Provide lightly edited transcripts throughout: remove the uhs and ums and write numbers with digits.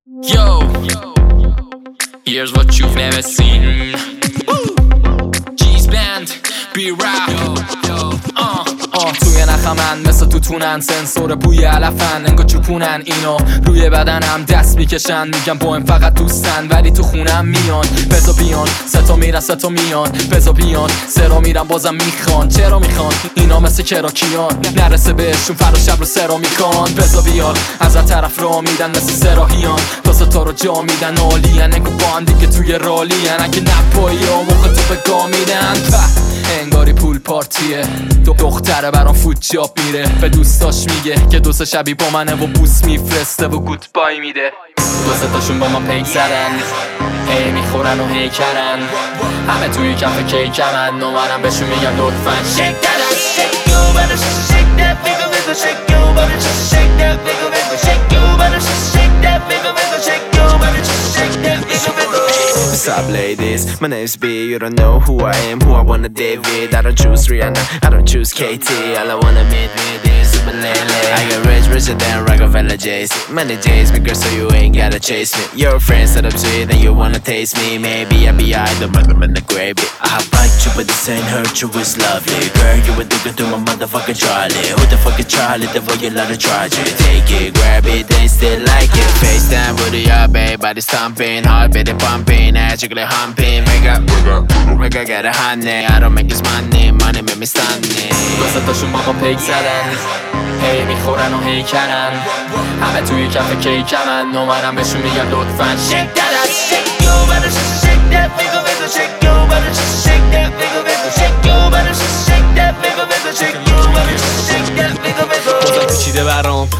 Yo, here's what you've never seen. G's band, B-rap. توی نخ من مثل توتونن، سنسور بوی علفن، انگار چوپونن اینو روی بدنم دست میکشن، میگم با این فقط دوستن ولی تو خونم میان. بزا بیان ستا میرن ستا میان، بزا بیان سرا میرن بازم میخوان. چرا میخوان اینا مثل کراکیان، نرسه بهشون فردا شب رو سرا میکن. بزا بیان از هر طرف را میدن مثل سراهیان، تا ستا رو جا میدن عالین، انگار با هم دیگه توی رالین. اگه نپایی ها موقع تو به گا میدن، انگاری پول پارتیه. دختره برام فوت جاب میره، به دوستاش میگه که دوست شبی با منه و بوس میفرسته و گوت بای میده. دوستاشون با ما پیک زدن، هی میخورن و هی کرن، همه توی کف کیکمن، نومرم بهشون میگم لطفاً شیک دادن. Shake you better shake that bigger bigger, shake you better shake that bigger bigger, shake you better shake that bigger bigger, shake you better shake that bigger bigger. What's up ladies, my name's B, you don't know who I am, who I wanna date with. I don't choose Rihanna, I don't choose KT, all I wanna meet is Super Lele. I got richer than Rockefeller J's, money J's, my girl, so you ain't gotta chase me. Your friends set up sweet and you wanna taste me, maybe I'll be idle but I'm in the gravy. I bite you but this ain't hurt you, it's lovely. Girl, you a dude to my motherfucking Charlie. Who the fuck is Charlie, the way you love to charge it. Take it, grab it, they still like it. FaceTime, booty up, babe, body stomping, heart beating, pumping, actually humping. Make I get a honey, I don't make this money make me stunning. دوستاشون با ما پیک زدن، هی میخورن و هی کرن، همه توی کف کیکمن، نومرم بهشون میگم لطفاً shake that, shake you better shake that bigger bigger, shake you better shake that bigger bigger, shake you better shake that bigger bigger, shake you better shake that bigger bigger. بازم پیچیده برام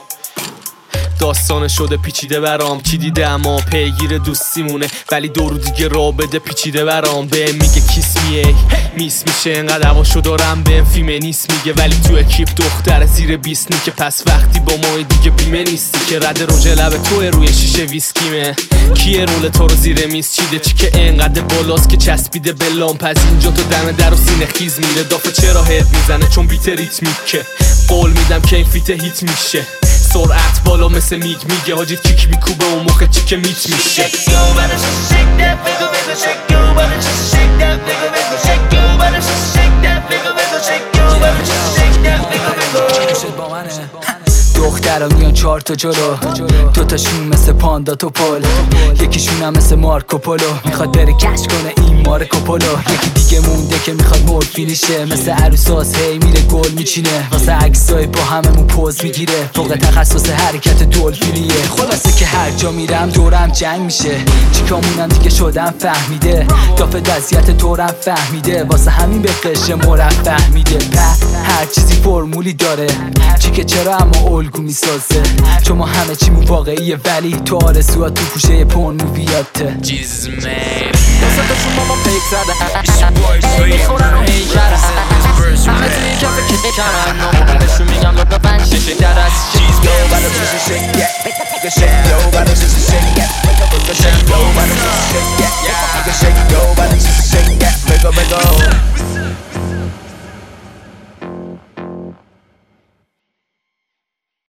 داستان شده پیچیده برام، کی دیده اما پیگیر دوستیمونه، ولی دورو دیگه را بده پیچیده برام. بهم میگه کیس میه میس میشه، انقدر هواشو دارم بهم فیمه نیست میگه، ولی تو اکیپ دختر زیر 20 نیکه. پس وقتی با ما دیگه بیمه نیستی که رد روج لب توه روی شیشه ویسکیمه. کیه رول تو رو زیر میز چیده، چی که انقدر بالاست که چسبیده به لامپ، از اینجا تو دم در و سینه خیز میره. دافه چرا هد میزنه چون بیت ریتمیکه، قول میدم که این فیت هیت میشه. سرعت بالا مثل میگه حاجی کیک میکوبه اون موقع چیک میت میشه. Shake you better shake that bigger bigger, shake you better shake that bigger bigger, shake you better shake that bigger bigger, shake you better shake that bigger bigger. دخترا میان 4 تا جلو، دوتاشون مثل پاندا توپل، یکیشون هم مثل مارکوپولو، میخواد بره کش کنه این مارکوپولو. یکی دیگه مونده که میخواد مورفینیشه، مثل عروساس هی میره گل میچینه، واسه عکسای با هممون پوز میگیره، فوق تخصص حرکت دلفینیه. خلاصه که هر جا میرم دورم جنگ میشه، چیکامونم دیگه شدم فهمیده، دافه وضعیت دورم فهمیده، واسه همین به قشه مرفه میده. هر چیزی فرمولی داره، چی که چرا اما الگو میسازه، چون ما همه چیمون واقعیه ولی تو آرزوها تو پوشه پون موویاته. Jesus man دوستاشون با ما پیک زدن، هی میخورن و هی کرن، همه توی کف کیکمن، نومرم بهشون میگم لطفاً shake that, shake you better shake that, shake you better shake that.